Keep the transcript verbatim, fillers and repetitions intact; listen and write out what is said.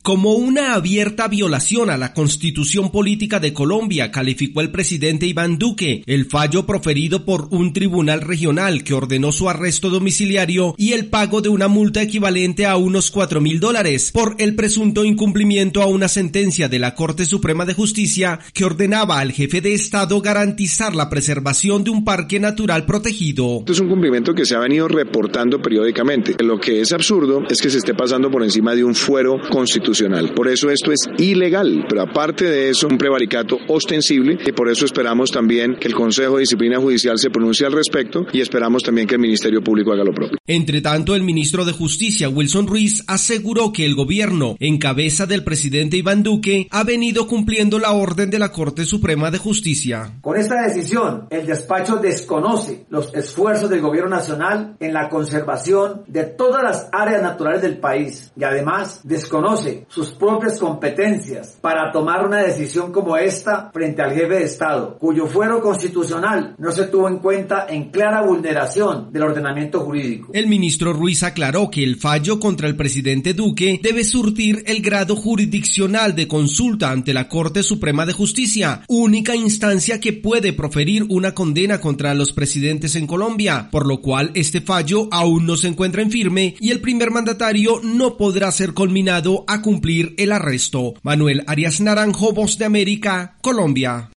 Como una abierta violación a la Constitución Política de Colombia, calificó el presidente Iván Duque el fallo proferido por un tribunal regional que ordenó su arresto domiciliario y el pago de una multa equivalente a unos cuatro mil dólares por el presunto incumplimiento a una sentencia de la Corte Suprema de Justicia que ordenaba al jefe de Estado garantizar la preservación de un parque natural protegido. Esto es un cumplimiento que se ha venido reportando periódicamente. Lo que es absurdo es que se esté pasando por encima de un fuero constitucional. Por eso esto es ilegal, pero aparte de eso, un prevaricato ostensible, y por eso esperamos también que el Consejo de Disciplina Judicial se pronuncie al respecto y esperamos también que el Ministerio Público haga lo propio. Entre tanto, el ministro de Justicia, Wilson Ruiz, aseguró que el gobierno, en cabeza del presidente Iván Duque, ha venido cumpliendo la orden de la Corte Suprema de Justicia. Con esta decisión, el despacho desconoce los esfuerzos del gobierno nacional en la conservación de todas las áreas naturales del país y además desconoce sus propias competencias para tomar una decisión como esta frente al jefe de Estado, cuyo fuero constitucional no se tuvo en cuenta en clara vulneración del ordenamiento jurídico. El ministro Ruiz aclaró que el fallo contra el presidente Duque debe surtir el grado jurisdiccional de consulta ante la Corte Suprema de Justicia, única instancia que puede proferir una condena contra los presidentes en Colombia, por lo cual este fallo aún no se encuentra en firme y el primer mandatario no podrá ser conminado a cumplir el arresto. Manuel Arias Naranjo, Voz de América, Colombia.